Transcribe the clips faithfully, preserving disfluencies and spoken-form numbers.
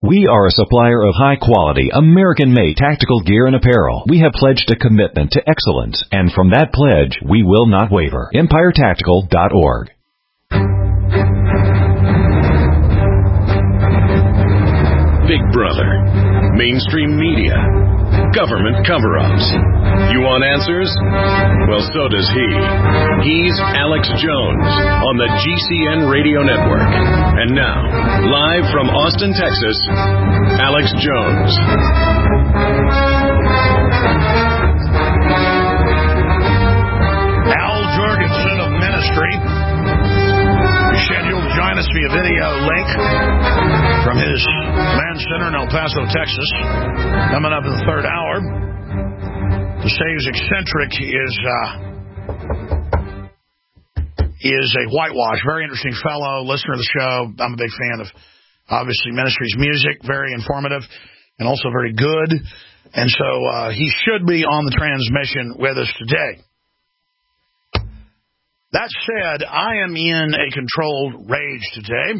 We are a supplier of high-quality, American-made tactical gear and apparel. We have pledged a commitment to excellence, and from that pledge, we will not waver. Empire Tactical dot org. Big Brother, mainstream media, government cover-ups. You want answers? Well, so does he. He's Alex Jones on the G C N Radio Network. And now, live from Austin, Texas, Alex Jones. Al Jorgensen of Ministry is scheduled to join us via video link from his command center in El Paso, Texas, coming up in the third hour. To say he's eccentric is uh, is a whitewash. Very interesting fellow, listener of the show. I'm a big fan of, obviously, Ministry's music. Very informative and also very good. And so uh, he should be on the transmission with us today. That said, I am in a controlled rage today.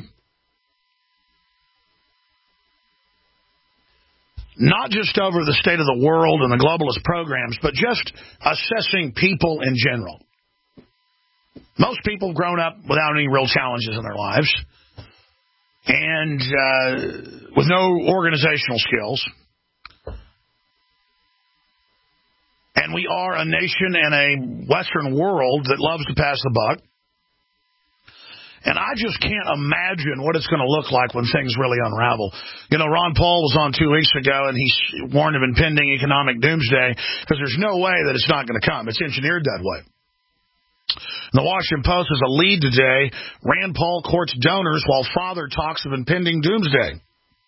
Not just over the state of the world and the globalist programs, but just assessing people in general. Most people have grown up without any real challenges in their lives and uh, with no organizational skills. And we are a nation and a Western world that loves to pass the buck. And I just can't imagine what it's going to look like when things really unravel. You know, Ron Paul was on two weeks ago, and he warned of impending economic doomsday because there's no way that it's not going to come. It's engineered that way. The Washington Post has a lead today. Rand Paul courts donors while father talks of impending doomsday.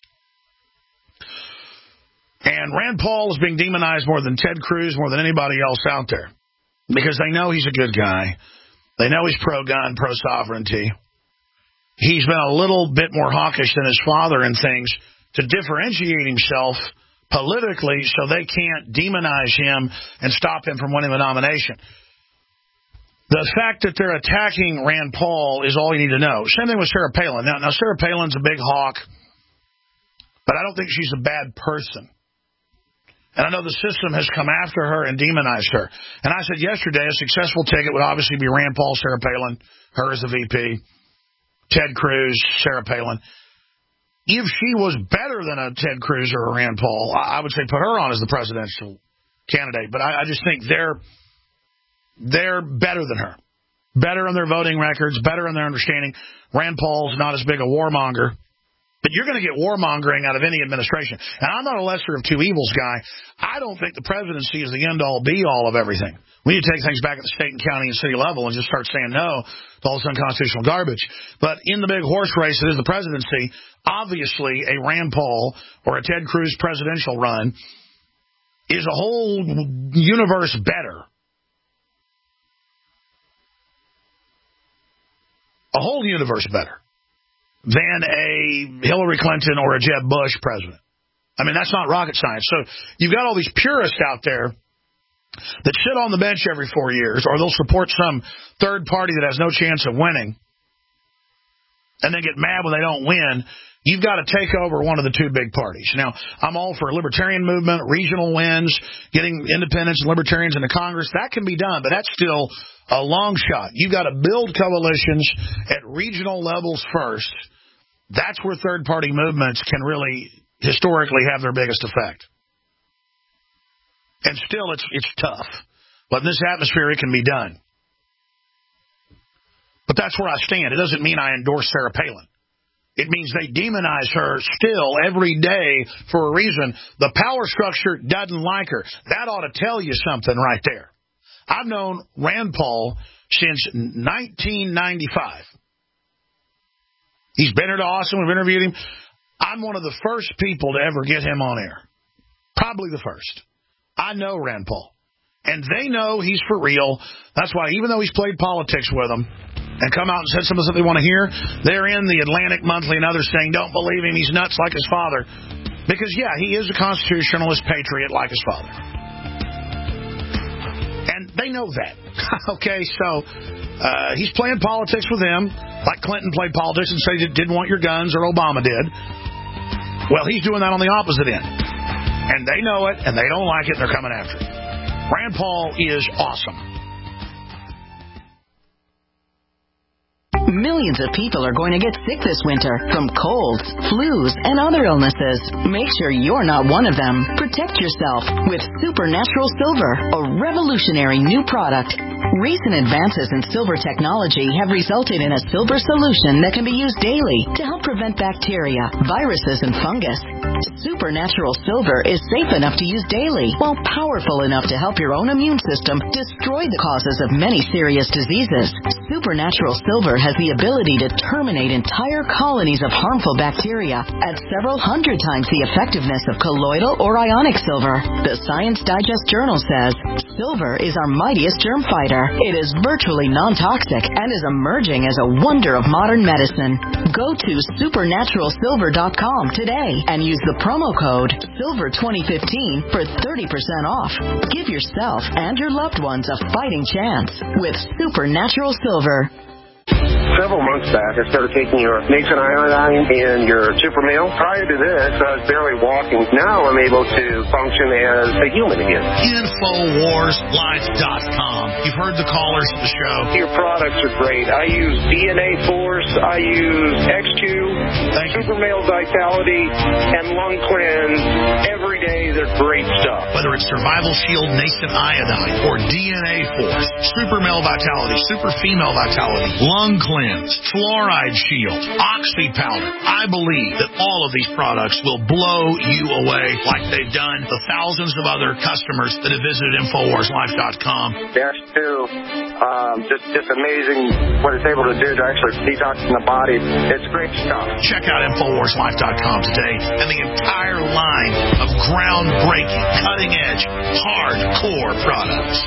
And Rand Paul is being demonized more than Ted Cruz, more than anybody else out there, because they know he's a good guy. They know he's pro-gun, pro-sovereignty. He's been a little bit more hawkish than his father in things to differentiate himself politically so they can't demonize him and stop him from winning the nomination. The fact that they're attacking Rand Paul is all you need to know. Same thing with Sarah Palin. Now, now Sarah Palin's a big hawk, but I don't think she's a bad person. And I know the system has come after her and demonized her. And I said yesterday a successful ticket would obviously be Rand Paul, Sarah Palin, her as the V P, Ted Cruz, Sarah Palin. If she was better than a Ted Cruz or a Rand Paul, I would say put her on as the presidential candidate. But I, I just think they're they're better than her. Better in their voting records, better in their understanding. Rand Paul's not as big a warmonger. But you're going to get warmongering out of any administration. And I'm not a lesser of two evils guy. I don't think the presidency is the end-all, be-all of everything. We need to take things back at the state and county and city level and just start saying no to all this unconstitutional garbage. But in the big horse race that is the presidency, obviously a Rand Paul or a Ted Cruz presidential run is a whole universe better. A whole universe better than a Hillary Clinton or a Jeb Bush president. I mean, that's not rocket science. So you've got all these purists out there that sit on the bench every four years, or they'll support some third party that has no chance of winning, and then get mad when they don't win. You've got to take over one of the two big parties. Now, I'm all for a libertarian movement, regional wins, getting independents and libertarians into Congress. That can be done, but that's still a long shot. You've got to build coalitions at regional levels first. That's where third-party movements can really historically have their biggest effect. And still, it's it's tough. But in this atmosphere, it can be done. But that's where I stand. It doesn't mean I endorse Sarah Palin. It means they demonize her still every day for a reason. The power structure doesn't like her. That ought to tell you something right there. I've known Rand Paul since nineteen ninety-five. He's been here to Austin. We've interviewed him. I'm one of the first people to ever get him on air. Probably the first. I know Rand Paul. And they know he's for real. That's why even though he's played politics with them and come out and said something that they want to hear, they're in the Atlantic Monthly and others saying, don't believe him, he's nuts like his father. Because, yeah, he is a constitutionalist patriot like his father. And they know that. Okay, so uh, he's playing politics with them, like Clinton played politics and said he didn't want your guns, or Obama did. Well, he's doing that on the opposite end. And they know it, and they don't like it, and they're coming after it. Rand Paul is awesome. Millions of people are going to get sick this winter from colds, flus, and other illnesses. Make sure you're not one of them. Protect yourself with Supernatural Silver, a revolutionary new product. Recent advances in silver technology have resulted in a silver solution that can be used daily to help prevent bacteria, viruses, and fungus. Supernatural Silver is safe enough to use daily, while powerful enough to help your own immune system destroy the causes of many serious diseases. Supernatural Silver has the ability to terminate entire colonies of harmful bacteria at several hundred times the effectiveness of colloidal or ionic silver. The Science Digest Journal says silver is our mightiest germ fighter. It is virtually non-toxic and is emerging as a wonder of modern medicine. Go to supernatural silver dot com today and use the promo code silver twenty fifteen for thirty percent off. Give yourself and your loved ones a fighting chance with Supernatural Silver. Several months back, I started taking your Nason iodine and your Super Meal. Prior to this, I was barely walking. Now I'm able to function as a human again. Infowars Life dot com. You've heard the callers of the show. Your products are great. I use D N A Force. I use X two, Thank you. Super Male Vitality, and Lung Cleanse. Every day, they're great stuff. Whether it's Survival Shield, Nason iodine, or D N A Force, Super Male Vitality, Super Female Vitality, Lung Cleanse, Fluoride Shield, Oxy Powder. I believe that all of these products will blow you away like they've done the thousands of other customers that have visited Infowars Life dot com. Dash two, um, just, just amazing what it's able to do to actually detox the body. It's great stuff. Check out Infowars Life dot com today and the entire line of groundbreaking, cutting-edge, hardcore products.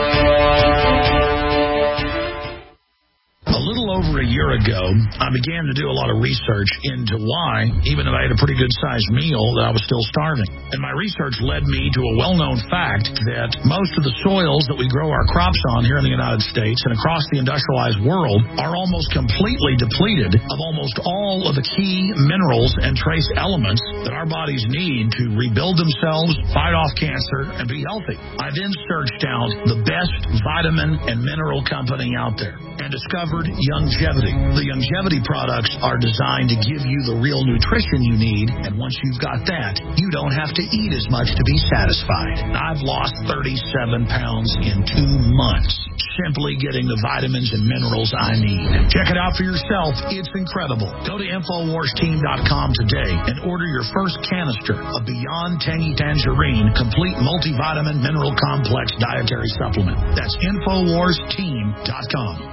A little over a year ago, I began to do a lot of research into why, even though I had a pretty good-sized meal, that I was still starving. And my research led me to a well-known fact that most of the soils that we grow our crops on here in the United States and across the industrialized world are almost completely depleted of almost all of the key minerals and trace elements that our bodies need to rebuild themselves, fight off cancer, and be healthy. I then searched out the best vitamin and mineral company out there and discovered Youngevity. The Youngevity products are designed to give you the real nutrition you need, and once you've got that, you don't have to eat as much to be satisfied. I've lost thirty-seven pounds in two months simply getting the vitamins and minerals I need. Check it out for yourself. It's incredible. Go to Infowars Team dot com today and order your first canister of Beyond Tangy Tangerine Complete Multivitamin Mineral Complex Dietary Supplement. That's Infowars Team dot com.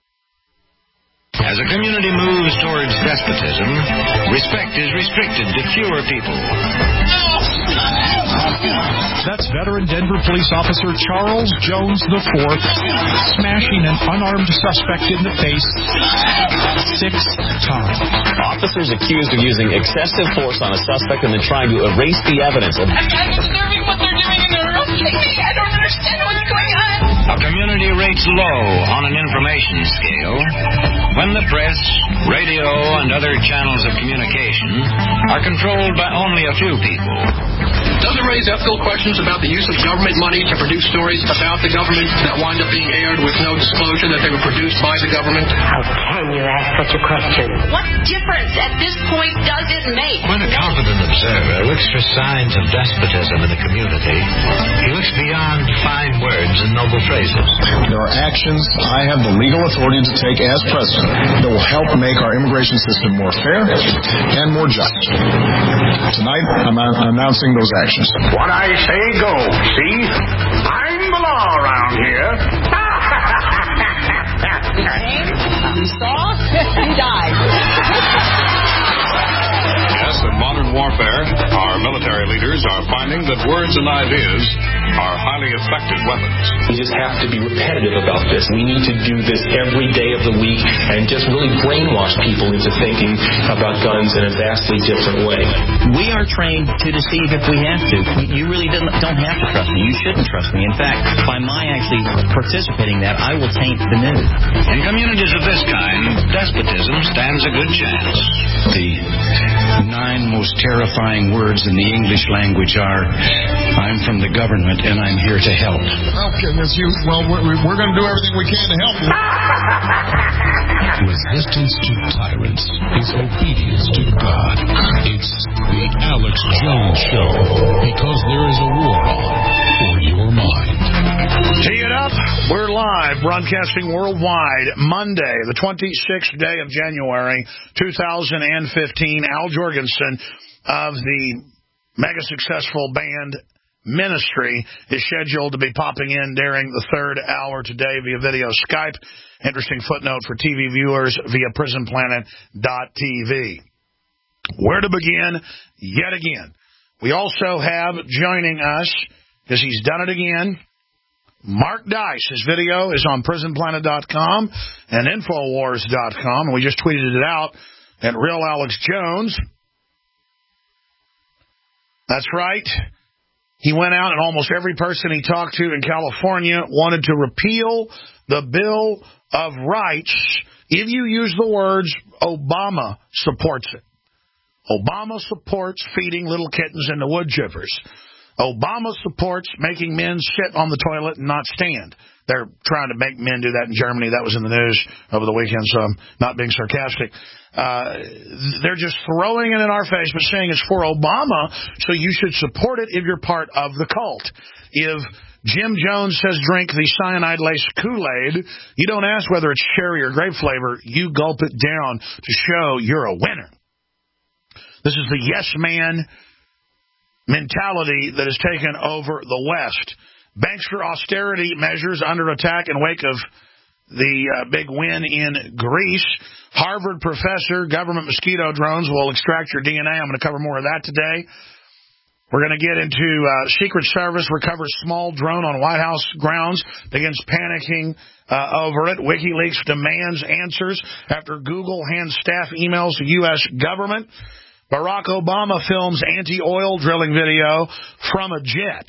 As a community moves towards despotism, respect is restricted to fewer people. That's veteran Denver police officer Charles Jones the fourth smashing an unarmed suspect in the face six times. Officers accused of using excessive force on a suspect and then trying to erase the evidence. I'm not observing what they're doing and they're arresting me. I don't understand what's going on. A community rates low on an information scale when the press, radio, and other channels of communication are controlled by only a few people. Does it raise ethical questions about the use of government money to produce stories about the government that wind up being aired with no disclosure that they were produced by the government? How can you ask such a question? What difference at this point does it make? When a competent observer looks for signs of despotism in the community, he looks beyond fine words and noble phrases. There are actions I have the legal authority to take as president that will help make our immigration system more fair and more just. Tonight, I'm announcing those actions. What I say goes, see? I'm the law around here. You saw? You died. Yes, in modern warfare, our military leaders are finding that words and ideas are highly effective weapons. We just have to be repetitive about this. We need to do this every day of the week and just really brainwash people into thinking about guns in a vastly different way. We are are trained to deceive if we have to. You really don't, don't have to trust me. You shouldn't trust me. In fact, by my actually participating in that, I will taint the news. In communities of this kind, despotism stands a good chance. The nine most terrifying words in the English language are, I'm from the government and I'm here to help. Okay, Miss Hughes, well, we're, we're going to do everything we can to help you. Resistance to tyrants is obedience to God. It's the Alex Jones Show, because there is a war on for your mind. Tee it up. We're live, broadcasting worldwide, Monday, the twenty-sixth day of January, two thousand fifteen. Al Jorgensen of the mega successful band Ministry is scheduled to be popping in during the third hour today via video Skype. Interesting footnote for T V viewers via prison planet dot T V. Where to begin? Yet again. We also have joining us, because he's done it again, Mark Dice. His video is on prison planet dot com and infowars dot com, and we just tweeted it out at Real Alex Jones. That's right. He went out, and almost every person he talked to in California wanted to repeal the Bill of Rights. If you use the words, Obama supports it. Obama supports feeding little kittens into wood chippers. Obama supports making men sit on the toilet and not stand. They're trying to make men do that in Germany. That was in the news over the weekend, so I'm not being sarcastic. Uh, they're just throwing it in our face, but saying it's for Obama, so you should support it if you're part of the cult. If Jim Jones says drink the cyanide-laced Kool-Aid, you don't ask whether it's cherry or grape flavor. You gulp it down to show you're a winner. This is the yes man mentality that has taken over the West. Banks for austerity measures under attack in wake of the uh, big win in Greece. Harvard professor, government mosquito drones will extract your D N A. I'm going to cover more of that today. We're going to get into uh, Secret Service recovers small drone on White House grounds, begins panicking uh, over it. WikiLeaks demands answers after Google hands staff emails to U S government. Barack Obama films anti-oil drilling video from a jet.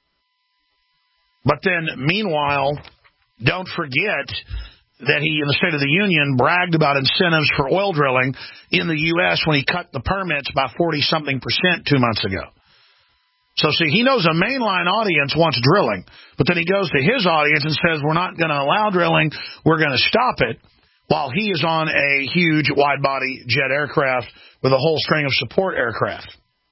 But then, meanwhile, don't forget that he, in the State of the Union, bragged about incentives for oil drilling in the U S when he cut the permits by forty-something percent two months ago. So, see, he knows a mainline audience wants drilling, but then he goes to his audience and says, we're not going to allow drilling, we're going to stop it, while he is on a huge wide-body jet aircraft with a whole string of support aircraft.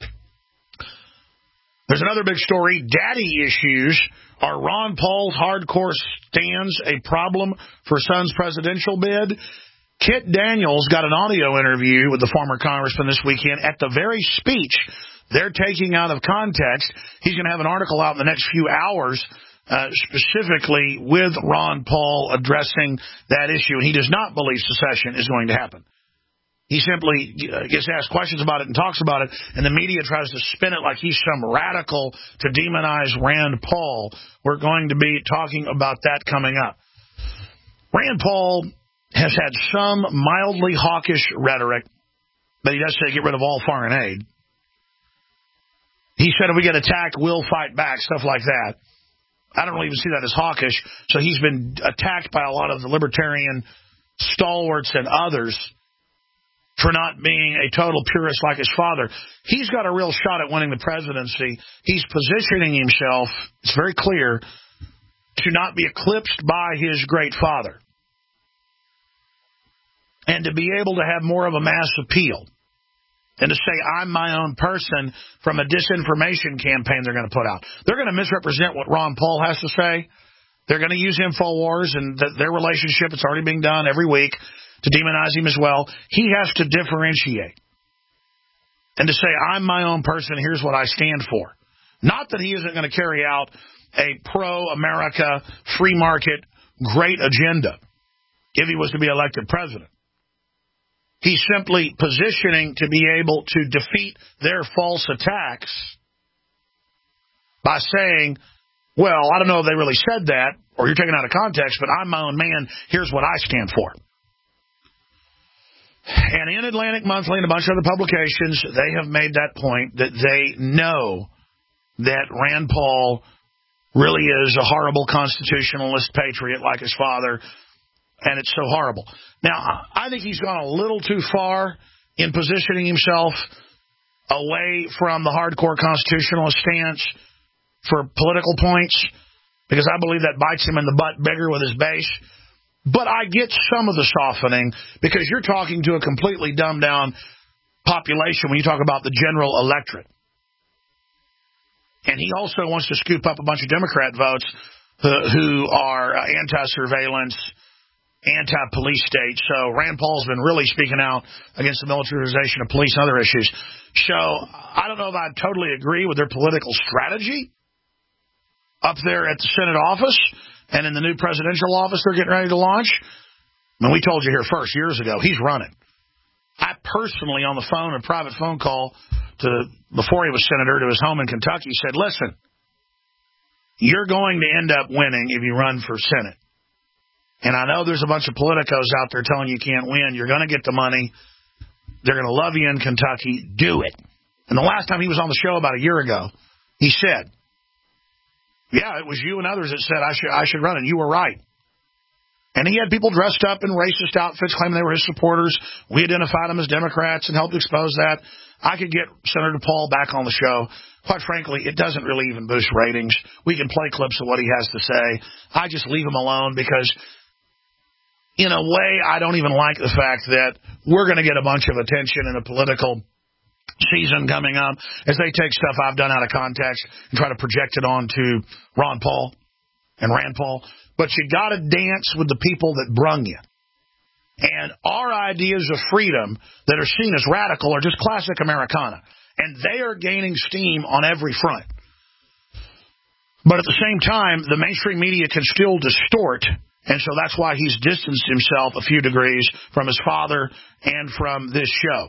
There's another big story, daddy issues. Are Ron Paul's hardcore stands a problem for Son's presidential bid? Kit Daniels got an audio interview with the former congressman this weekend. At the very speech they're taking out of context, he's going to have an article out in the next few hours uh, specifically with Ron Paul addressing that issue. And he does not believe secession is going to happen. He simply gets asked questions about it and talks about it, and the media tries to spin it like he's some radical to demonize Rand Paul. We're going to be talking about that coming up. Rand Paul has had some mildly hawkish rhetoric, but he does say get rid of all foreign aid. He said if we get attacked, we'll fight back, stuff like that. I don't even see that as hawkish, so he's been attacked by a lot of the libertarian stalwarts and others for not being a total purist like his father. He's got a real shot at winning the presidency. He's positioning himself, it's very clear, to not be eclipsed by his great father and to be able to have more of a mass appeal and to say, I'm my own person from a disinformation campaign they're going to put out. They're going to misrepresent what Ron Paul has to say. They're going to use InfoWars and the, their relationship. It's already being done every week to demonize him as well. He has to differentiate and to say, I'm my own person, here's what I stand for. Not that he isn't going to carry out a pro-America, free market, great agenda if he was to be elected president. He's simply positioning to be able to defeat their false attacks by saying, well, I don't know if they really said that, or you're taking out of context, but I'm my own man, here's what I stand for. And in Atlantic Monthly and a bunch of other publications, they have made that point that they know that Rand Paul really is a horrible constitutionalist patriot like his father, and it's so horrible. Now, I think he's gone a little too far in positioning himself away from the hardcore constitutionalist stance for political points, because I believe that bites him in the butt bigger with his base. But I get some of the softening, because you're talking to a completely dumbed-down population when you talk about the general electorate. And he also wants to scoop up a bunch of Democrat votes who, who are anti-surveillance, anti-police state. So Rand Paul's been really speaking out against the militarization of police and other issues. So I don't know if I totally agree with their political strategy up there at the Senate office and in the new presidential office they're getting ready to launch. I mean, we told you here first years ago, he's running. I personally, on the phone, a private phone call to before he was senator to his home in Kentucky, said, listen, you're going to end up winning if you run for Senate. And I know there's a bunch of politicos out there telling you can't win. You're going to get the money. They're going to love you in Kentucky. Do it. And the last time he was on the show about a year ago, he said, yeah, it was you and others that said I should I should run, and you were right. And he had people dressed up in racist outfits claiming they were his supporters. We identified them as Democrats and helped expose that. I could get Senator Paul back on the show. Quite frankly, it doesn't really even boost ratings. We can play clips of what he has to say. I just leave him alone because, in a way, I don't even like the fact that we're going to get a bunch of attention in a political season coming up as they take stuff I've done out of context and try to project it onto Ron Paul and Rand Paul. But you got to dance with the people that brung you. And our ideas of freedom that are seen as radical are just classic Americana. And they are gaining steam on every front. But at the same time, the mainstream media can still distort. And so that's why he's distanced himself a few degrees from his father and from this show.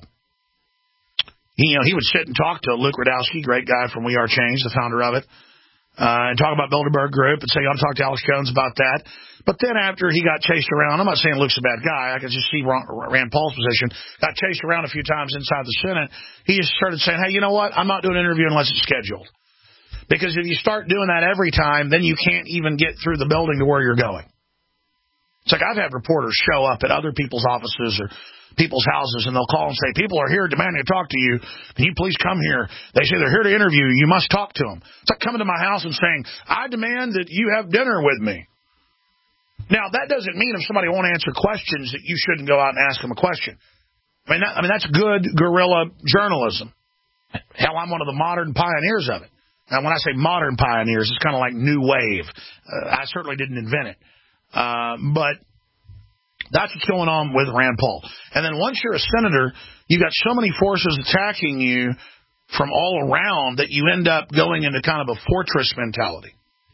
He, you know, he would sit and talk to Luke Rudkowski, great guy from We Are Change, the founder of it. Uh, and talk about Bilderberg Group and say, you ought to talk to Alex Jones about that. But then after he got chased around, I'm not saying Luke's a bad guy. I could just see Rand Paul's position. Got chased around a few times inside the Senate. He just started saying, hey, you know what? I'm not doing an interview unless it's scheduled. Because if you start doing that every time, then you can't even get through the building to where you're going. It's like I've had reporters show up at other people's offices or people's houses, and they'll call and say, people are here demanding to talk to you. Can you please come here? They say they're here to interview you. You must talk to them. It's like coming to my house and saying, I demand that you have dinner with me. Now, that doesn't mean if somebody won't answer questions that you shouldn't go out and ask them a question. I mean, that, I mean that's good guerrilla journalism. Hell, I'm one of the modern pioneers of it. Now, when I say modern pioneers, it's kind of like new wave. Uh, I certainly didn't invent it. Uh, but that's what's going on with Rand Paul. And then once you're a senator, you've got so many forces attacking you from all around that you end up going into kind of a fortress mentality.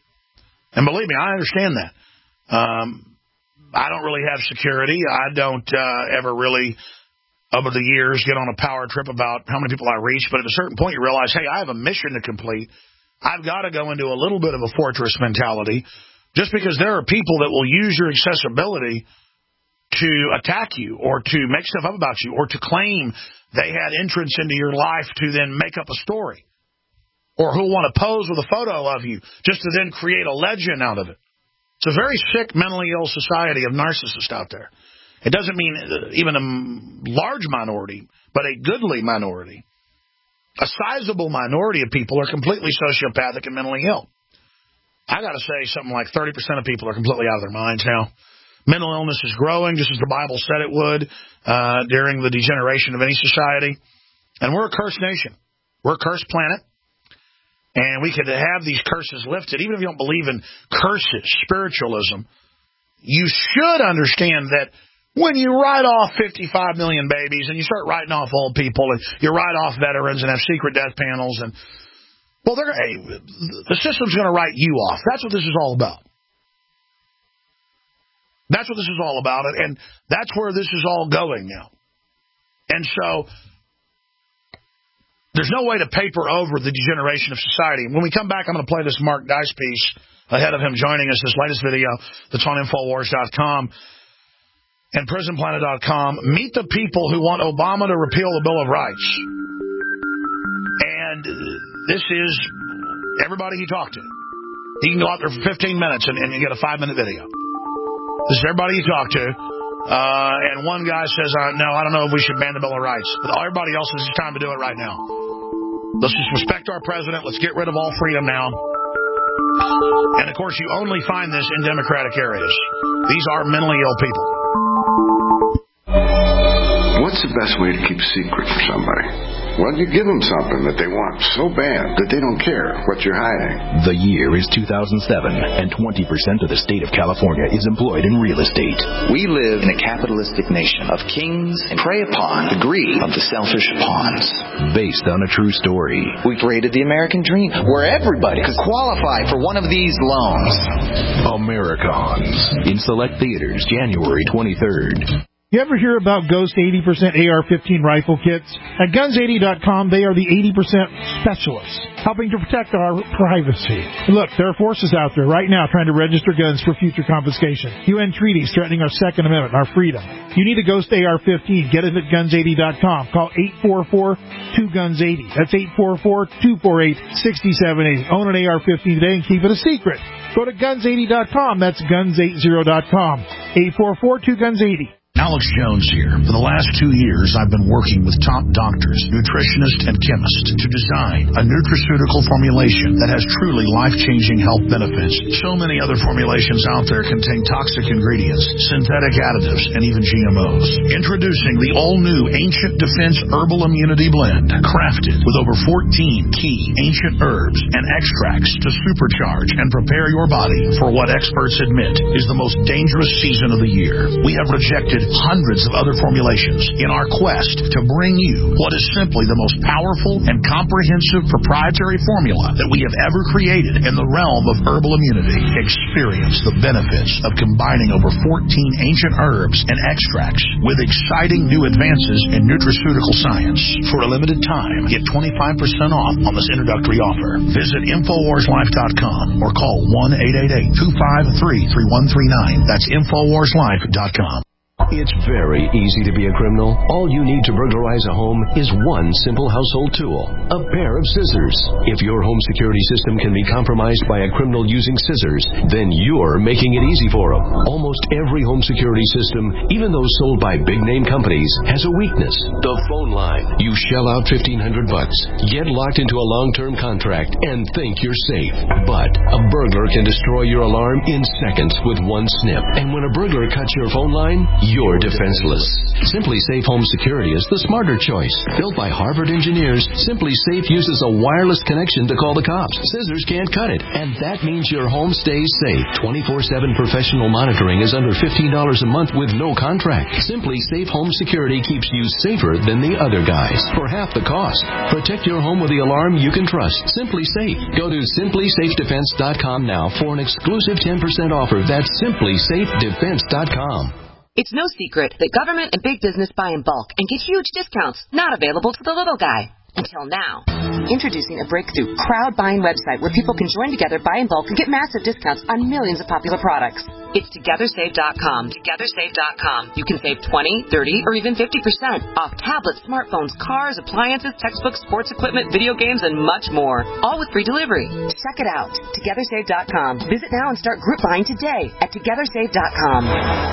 And believe me, I understand that. Um, I don't really have security. I don't uh, ever really, over the years, get on a power trip about how many people I reach. But at a certain point, you realize, hey, I have a mission to complete. I've got to go into a little bit of a fortress mentality just because there are people that will use your accessibility to attack you or to make stuff up about you or to claim they had entrance into your life to then make up a story, or who want to pose with a photo of you just to then create a legend out of it. It's a very sick, mentally ill society of narcissists out there. It doesn't mean even a large minority, but a goodly minority. A sizable minority of people are completely sociopathic and mentally ill. I got to say something like thirty percent of people are completely out of their minds now. Mental illness is growing, just as the Bible said it would uh, during the degeneration of any society. And we're a cursed nation. We're a cursed planet. And we could have these curses lifted. Even if you don't believe in curses, spiritualism, you should understand that when you write off fifty-five million babies and you start writing off old people and you write off veterans and have secret death panels, and well, they're, hey, the system's going to write you off. That's what this is all about. That's what this is all about, and that's where this is all going now. And so there's no way to paper over the degeneration of society. When we come back, I'm going to play this Mark Dice piece ahead of him joining us, this latest video that's on Infowars dot com. and prison planet dot com. Meet the people who want Obama to repeal the Bill of Rights. And this is everybody he talked to. He can go out there for fifteen minutes and, and get a five-minute video. This is everybody he talked to. Uh, and one guy says, uh, no, I don't know if we should ban the Bill of Rights. But everybody else says it's time to do it right now. Let's just respect our president. Let's get rid of all freedom now. And, of course, you only find this in Democratic areas. These are mentally ill people. What's the best way to keep a secret from somebody? Well, you give them something that they want so bad that they don't care what you're hiding. The year is two thousand seven, and twenty percent of the state of California is employed in real estate. We live in a capitalistic nation of kings and prey upon the greed of the selfish pawns. Based on a true story. We created the American dream, where everybody could qualify for one of these loans. Americons. In select theaters, January twenty-third. You ever hear about Ghost eighty percent A R fifteen rifle kits? At guns eighty dot com, they are the eighty percent specialists, helping to protect our privacy. Look, there are forces out there right now trying to register guns for future confiscation. U N treaties threatening our Second Amendment, our freedom. You need a Ghost A R fifteen. Get it at guns eighty dot com. Call eight four four two guns eighty. That's eight four four two four eight six seven eight. Own an A R fifteen today and keep it a secret. Go to guns eighty dot com. That's guns eighty dot com. eight four four two guns eighty. Alex Jones here. For the last two years, I've been working with top doctors, nutritionists, and chemists to design a nutraceutical formulation that has truly life-changing health benefits. So many other formulations out there contain toxic ingredients, synthetic additives, and even G M Os. Introducing the all-new Ancient Defense Herbal Immunity Blend, crafted with over fourteen key ancient herbs and extracts to supercharge and prepare your body for what experts admit is the most dangerous season of the year. We have rejected hundreds of other formulations in our quest to bring you what is simply the most powerful and comprehensive proprietary formula that we have ever created in the realm of herbal immunity. Experience the benefits of combining over fourteen ancient herbs and extracts with exciting new advances in nutraceutical science. For a limited time, get twenty-five percent off on this introductory offer. Visit infowars life dot com or call one eight eight eight two five three three one three nine. That's infowars life dot com. It's very easy to be a criminal. All you need to burglarize a home is one simple household tool, a pair of scissors. If your home security system can be compromised by a criminal using scissors, then you're making it easy for them. Almost every home security system, even those sold by big-name companies, has a weakness. The phone line. You shell out fifteen hundred bucks, get locked into a long-term contract, and think you're safe. But a burglar can destroy your alarm in seconds with one snip. And when a burglar cuts your phone line, you're defenseless. Simply Safe Home Security is the smarter choice. Built by Harvard engineers, Simply Safe uses a wireless connection to call the cops. Scissors can't cut it, and that means your home stays safe. twenty-four seven professional monitoring is under fifteen dollars a month with no contract. Simply Safe Home Security keeps you safer than the other guys for half the cost. Protect your home with the alarm you can trust. Simply Safe. Go to simply safe defense dot com now for an exclusive ten percent offer. That's simply safe defense dot com. It's no secret that government and big business buy in bulk and get huge discounts not available to the little guy. Until now. Introducing a breakthrough crowd buying website where people can join together, buy in bulk, and get massive discounts on millions of popular products. It's together save dot com. together save dot com. You can save twenty, thirty, or even fifty percent off tablets, smartphones, cars, appliances, textbooks, sports equipment, video games, and much more. All with free delivery. Check it out. together save dot com. Visit now and start group buying today at together save dot com.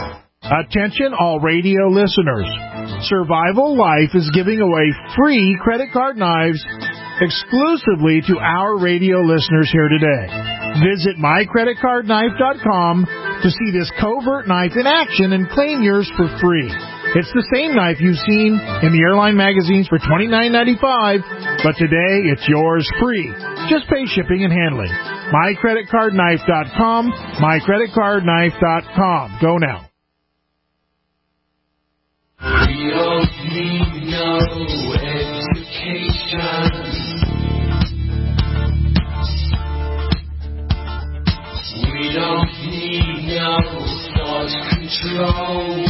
Attention all radio listeners. Survival Life is giving away free credit card knives exclusively to our radio listeners here today. Visit my credit card knife dot com to see this covert knife in action and claim yours for free. It's the same knife you've seen in the airline magazines for twenty-nine ninety-five, but today it's yours free. Just pay shipping and handling. my credit card knife dot com, my credit card knife dot com. Go now. We don't need no education. We don't need no thought control.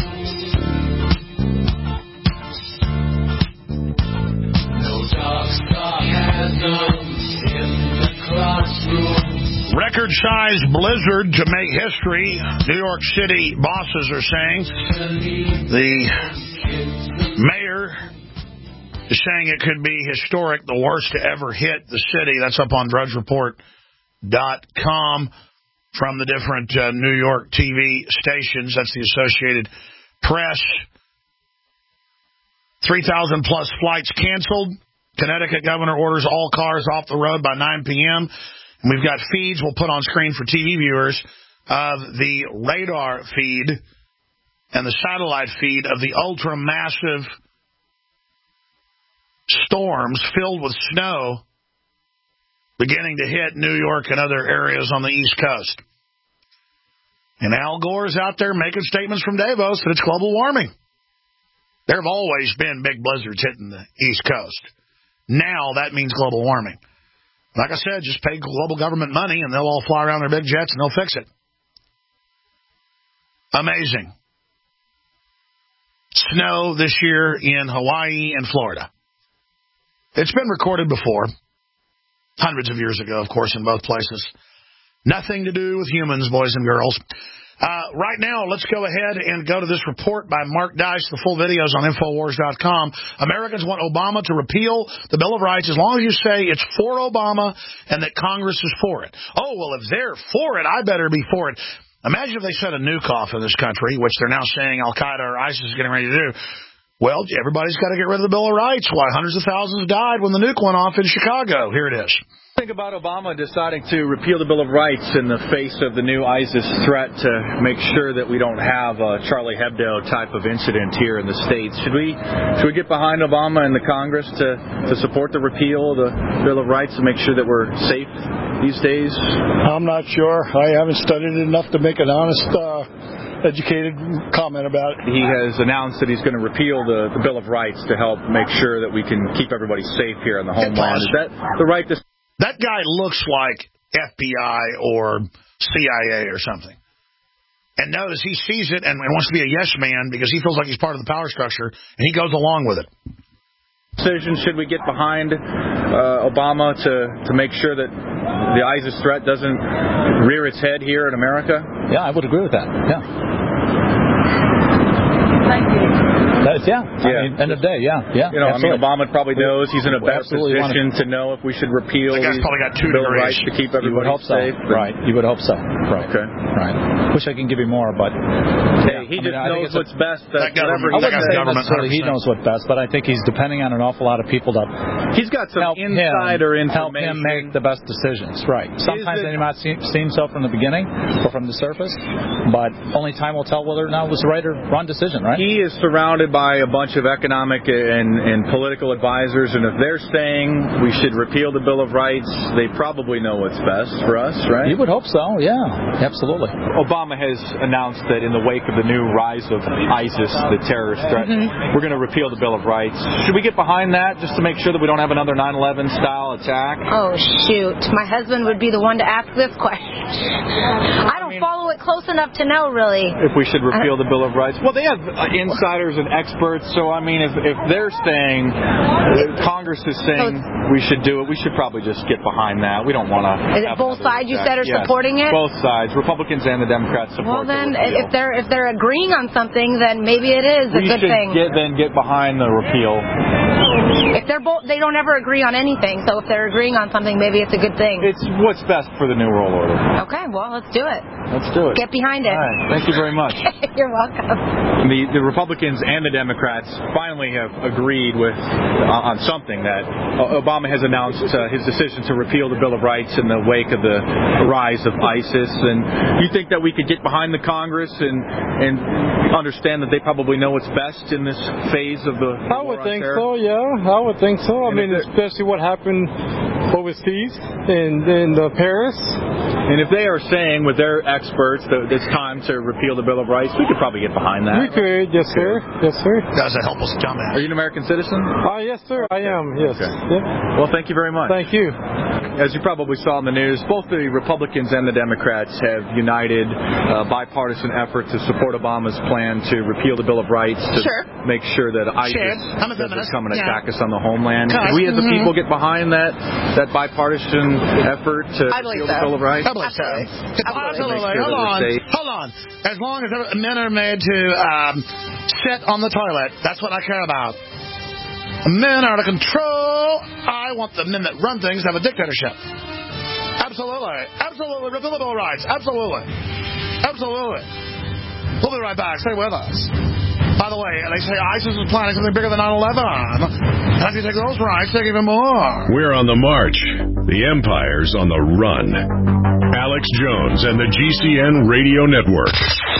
No dark sarcasm in the classroom. Record-sized blizzard to make history, New York City bosses are saying. The mayor is saying it could be historic, the worst to ever hit the city. That's up on drudge report dot com from the different uh, New York T V stations. That's the Associated Press. three thousand plus flights canceled. Connecticut governor orders all cars off the road by nine p.m. And we've got feeds we'll put on screen for T V viewers of the radar feed and the satellite feed of the ultra-massive storms filled with snow beginning to hit New York and other areas on the East Coast. And Al Gore's out there making statements from Davos that it's global warming. There have always been big blizzards hitting the East Coast. Now that means global warming. Like I said, just pay global government money and they'll all fly around their big jets and they'll fix it. Amazing. Snow this year in Hawaii and Florida. It's been recorded before. Hundreds of years ago, of course, in both places. Nothing to do with humans, boys and girls. Uh, right now, let's go ahead and go to this report by Mark Dice. The full video's on Infowars dot com. Americans want Obama to repeal the Bill of Rights as long as you say it's for Obama and that Congress is for it. Oh, well, if they're for it, I better be for it. Imagine if they set a nuke off in this country, which they're now saying Al-Qaeda or ISIS is getting ready to do. Well, everybody's got to get rid of the Bill of Rights. Why? Hundreds of thousands died when the nuke went off in Chicago. Here it is. Think about Obama deciding to repeal the Bill of Rights in the face of the new ISIS threat to make sure that we don't have a Charlie Hebdo type of incident here in the States. Should we should we get behind Obama and the Congress to, to support the repeal of the Bill of Rights and make sure that we're safe these days? I'm not sure. I haven't studied it enough to make an honest uh, educated comment about it. He has announced that he's going to repeal the, the Bill of Rights to help make sure that we can keep everybody safe here in the homeland. Is that the right to... That guy looks like F B I or C I A or something. And notice he sees it and wants to be a yes man because he feels like he's part of the power structure, and he goes along with it. Decision, should we get behind uh, Obama to, to make sure that the ISIS threat doesn't rear its head here in America? Yeah, I would agree with that. Yeah. Thank you. That's, yeah. yeah. I mean, end of the day, yeah. yeah. You know, absolutely. I mean, Obama probably knows he's in a better position to, to know if we should repeal the guy's probably got two Bill of degrees. Rights to keep everybody you would hope safe. So. Right. You would hope so. Right. Okay. Right. Wish I can give you more, but hey, he I just mean, knows what's a, best. That government, I wouldn't that say government necessarily he knows what's best, but I think he's depending on an awful lot of people to he's got some help insider him, information. help him make the best decisions. Right. Sometimes they might seem, seem so from the beginning or from the surface, but only time will tell whether or not it was the right or wrong decision. Right. He is surrounded by a bunch of economic and, and political advisors, and if they're saying we should repeal the Bill of Rights, they probably know what's best for us, right? You would hope so, yeah, absolutely. Obama has announced that in the wake of the new rise of ISIS, the terrorist threat, mm-hmm. we're going to repeal the Bill of Rights. Should we get behind that just to make sure that we don't have another nine eleven style attack? Oh, shoot. My husband would be the one to ask this question. I don't I mean, follow it close enough to know, really. If we should repeal the Bill of Rights? Well, they have insiders and experts, so, I mean, if, if they're saying, Congress is saying so we should do it, we should probably just get behind that. We don't want to. Is it both sides you said are yes, supporting it? Both sides, Republicans and the Democrats support. Well, then, the if they're if they're agreeing on something, then maybe it is a we good should thing. Get, then get behind the repeal. If they're both, they don't ever agree on anything. So if they're agreeing on something, maybe it's a good thing. It's what's best for the new world order. Okay, well, let's do it. Let's do it. Get behind it. All right. Thank you very much. You're welcome. The the Republicans and the Democrats finally have agreed with uh, on something that uh, Obama has announced uh, his decision to repeal the Bill of Rights in the wake of the rise of ISIS. And you think that we could get behind the Congress and and understand that they probably know what's best in this phase of the I would think so, yeah. I would think so. I mean, especially what happened overseas in, in uh, Paris. And if they are saying with their experts that it's time to repeal the Bill of Rights, we could probably get behind that. We could, yes, sir. Yes, sir. That's a helpless dumbass. Are you an American citizen? Uh, yes, sir. I am, yes. Okay. Yeah. Well, thank you very much. Thank you. As you probably saw in the news, both the Republicans and the Democrats have united a bipartisan effort to support Obama's plan to repeal the Bill of Rights to sure. make sure that ISIS I'm a doesn't come and yeah. attack us on the homeland. Can we as the mm-hmm. people get behind that that bipartisan effort to I repeal so. the Bill of Rights? I believe so. Absolutely. Hold on. Hold on. As long as men are made to um, sit on the toilet, that's what I care about. Men are out of control. I want the men that run things to have a dictatorship. Absolutely. Absolutely. Repeal the Bill of Rights. Absolutely. Absolutely. We'll be right back. Stay with us. By the way, they say ISIS is planning something bigger than nine eleven. And if you take those rights, take even more. We're on the march. The Empire's on the run. Alex Jones and the G C N Radio Network.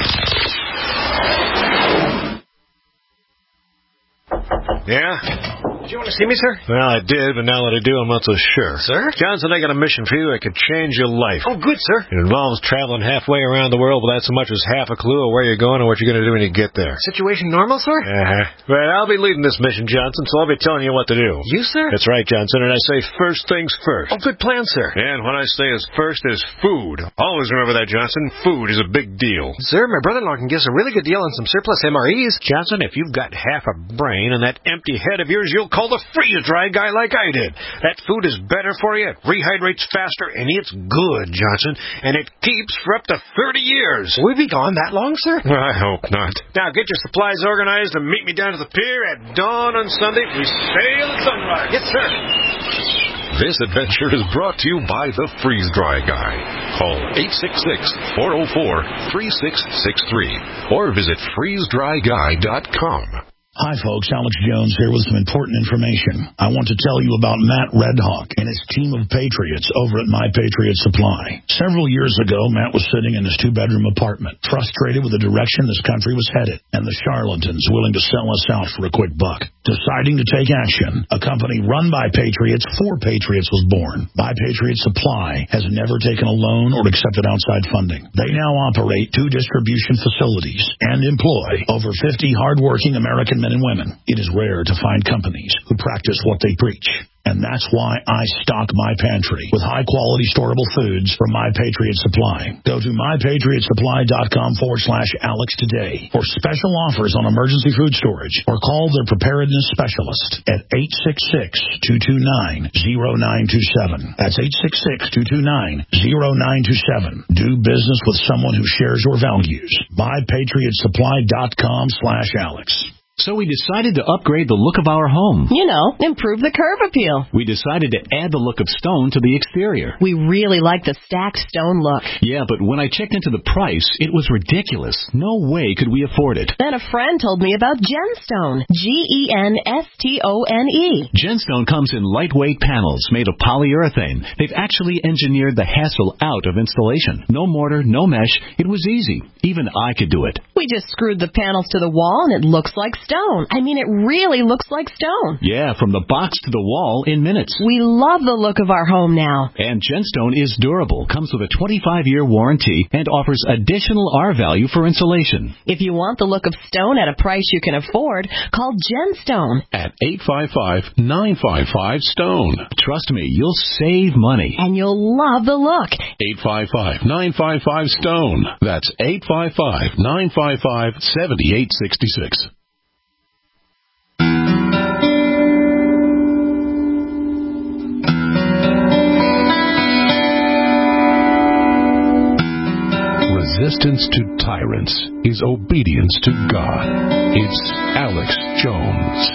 Yeah? Did you want to see me, sir? Well, I did, but now that I do, I'm not so sure. Sir? Johnson, I got a mission for you that could change your life. Oh, good, sir. It involves traveling halfway around the world without so much as half a clue of where you're going or what you're going to do when you get there. Situation normal, sir? Uh-huh. Well, I'll be leading this mission, Johnson, so I'll be telling you what to do. You, sir? That's right, Johnson, and I say first things first. Oh, good plan, sir. And what I say is first is food. Always remember that, Johnson. Food is a big deal. Sir, my brother-in-law can give us a really good deal on some surplus M R Es. Johnson, if you've got half a brain and that empty head of yours, you'll call the freeze-dry guy like I did. That food is better for you, it rehydrates faster, and it's good, Johnson, and it keeps for up to thirty years. Will we be gone that long, sir? I hope not. Now, get your supplies organized and meet me down to the pier at dawn on Sunday. We sail at sunrise. Yes, sir. This adventure is brought to you by the Freeze-Dry Guy. Call eight six six, four oh four, three six six three or visit freeze dry guy dot com. Hi, folks. Alex Jones here with some important information. I want to tell you about Matt Redhawk and his team of patriots over at My Patriot Supply. Several years ago, Matt was sitting in his two-bedroom apartment, frustrated with the direction this country was headed, and the charlatans willing to sell us out for a quick buck. Deciding to take action, a company run by patriots for patriots was born. My Patriot Supply has never taken a loan or accepted outside funding. They now operate two distribution facilities and employ over fifty hardworking American men and women. It is rare to find companies who practice what they preach. And that's why I stock my pantry with high-quality storable foods from My Patriot Supply. Go to my patriot supply dot com forward slash Alex today for special offers on emergency food storage or call their preparedness specialist at eight six six, two two nine, zero nine two seven. That's eight six six, two two nine, zero nine two seven. Do business with someone who shares your values. my patriot supply dot com slash Alex. So we decided to upgrade the look of our home. You know, improve the curb appeal. We decided to add the look of stone to the exterior. We really like the stacked stone look. Yeah, but when I checked into the price, it was ridiculous. No way could we afford it. Then a friend told me about Genstone. G E N S T O N E. Genstone comes in lightweight panels made of polyurethane. They've actually engineered the hassle out of installation. No mortar, no mesh. It was easy. Even I could do it. We just screwed the panels to the wall and it looks like stone. Stone. I mean, it really looks like stone. Yeah, from the box to the wall in minutes. We love the look of our home now. And Genstone is durable, comes with a twenty-five year warranty, and offers additional R value for insulation. If you want the look of stone at a price you can afford, call Genstone at eight five five, nine five five, STONE. Trust me, you'll save money. And you'll love the look. eight five five, nine five five, STONE. That's eight five five, nine five five, seven eight six six. Resistance to tyrants is obedience to God. It's Alex Jones.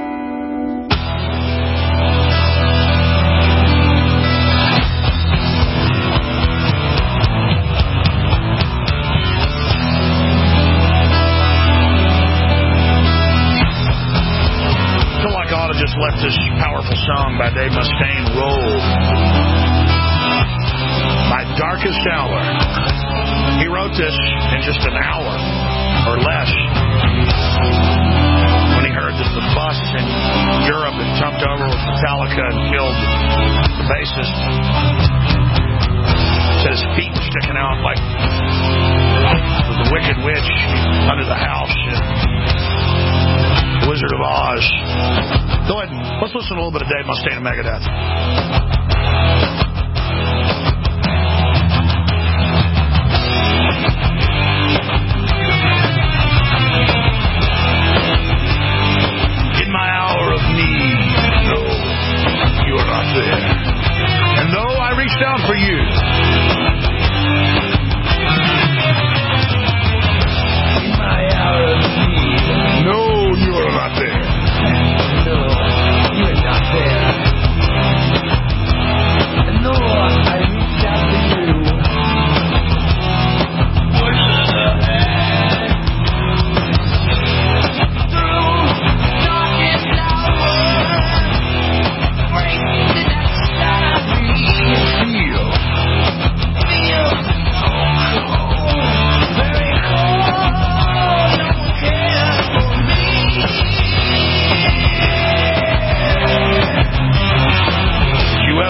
I feel like I ought to just let this powerful song by Dave Mustaine roll. My darkest hour. He wrote this in just an hour or less when he heard that the bus in Europe had jumped over with Metallica and killed the bassist. Said his feet were sticking out like the Wicked Witch under the house in The Wizard of Oz. Go ahead and let's listen to a little bit of Dave Mustaine and Megadeth.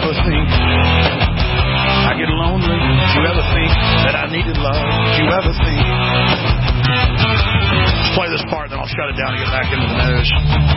ever think I get lonely? Did you ever think that I needed love? Did you ever think? Let's play this part, then I'll shut it down and get back into the news.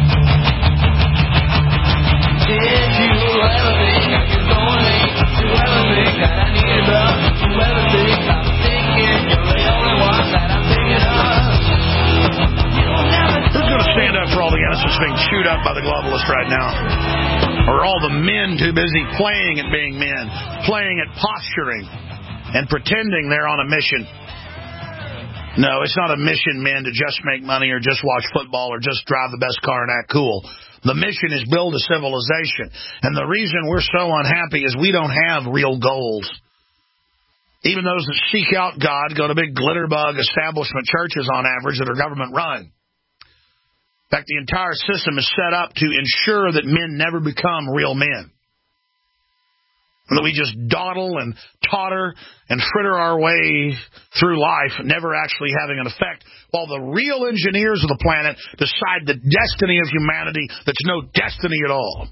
Did you ever think I get lonely? Did you ever think that I needed love? Did you ever think I was thinking you're the only one that I'm thinking of? Who's going to stand up for all the innocents being chewed up by the globalists right now? Or all the men too busy playing at being men, playing at posturing, and pretending they're on a mission? No, it's not a mission, men, to just make money or just watch football or just drive the best car and act cool. The mission is build a civilization. And the reason we're so unhappy is we don't have real goals. Even those that seek out God go to big glitterbug establishment churches on average that are government run. In fact, the entire system is set up to ensure that men never become real men. And that we just dawdle and totter and fritter our way through life, never actually having an effect, while the real engineers of the planet decide the destiny of humanity that's no destiny at all.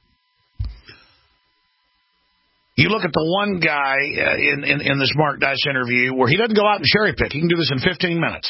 You look at the one guy in, in, in this Mark Dice interview where he doesn't go out and cherry pick. He can do this in fifteen minutes.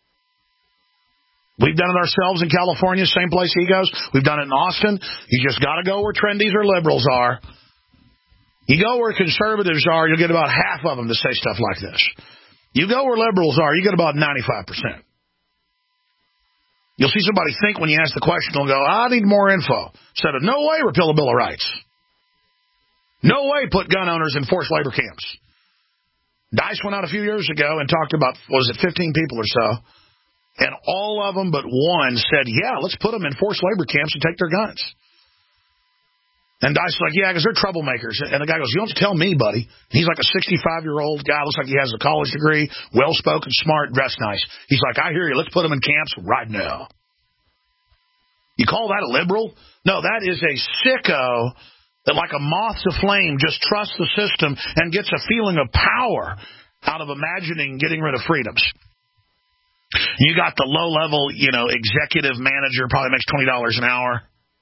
We've done it ourselves in California, same place he goes. We've done it in Austin. You just got to go where trendies or liberals are. You go where conservatives are, you'll get about half of them to say stuff like this. You go where liberals are, you get about ninety-five percent. You'll see somebody think when you ask the question, they'll go, I need more info. Instead of, no way repeal the Bill of Rights. No way put gun owners in forced labor camps. Dice went out a few years ago and talked about, was it fifteen people or so, and all of them but one said, yeah, let's put them in forced labor camps and take their guns. And Dice is like, yeah, because they're troublemakers. And the guy goes, you don't have to tell me, buddy. He's like a sixty-five-year-old guy. Looks like he has a college degree, well-spoken, smart, dressed nice. He's like, I hear you. Let's put them in camps right now. You call that a liberal? No, that is a sicko that, like a moth to flame, just trusts the system and gets a feeling of power out of imagining getting rid of freedoms. You got the low-level, you know, executive manager, probably makes twenty dollars an hour.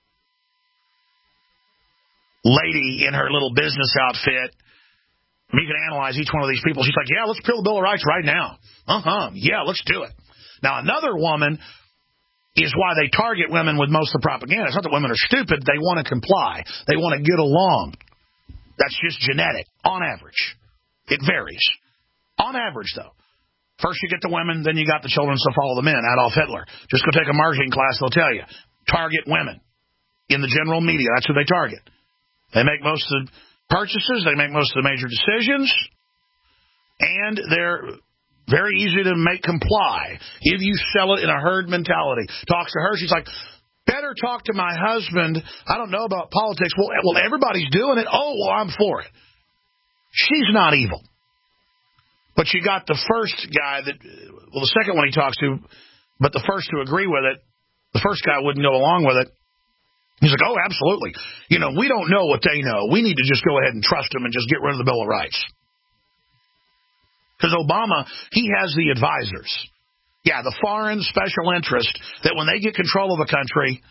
Lady in her little business outfit. You can analyze each one of these people. She's like, yeah, let's repeal the Bill of Rights right now. Uh-huh. Yeah, let's do it. Now, another woman is why they target women with most of the propaganda. It's not that women are stupid. They want to comply. They want to get along. That's just genetic, on average. It varies. On average, though. First you get the women, then you got the children, so follow the men. Adolf Hitler. Just go take a marketing class, they'll tell you. Target women. In the general media, that's who they target. They make most of the purchases. They make most of the major decisions. And they're very easy to make comply if you sell it in a herd mentality. Talks to her. She's like, better talk to my husband. I don't know about politics. Well, well, everybody's doing it. Oh, well, I'm for it. She's not evil. But you got the first guy that, well, the second one he talks to, but the first to agree with it, the first guy wouldn't go along with it. He's like, oh, absolutely. You know, we don't know what they know. We need to just go ahead and trust them and just get rid of the Bill of Rights. Because Obama, he has the advisors. Yeah, the foreign special interest that when they get control of a country,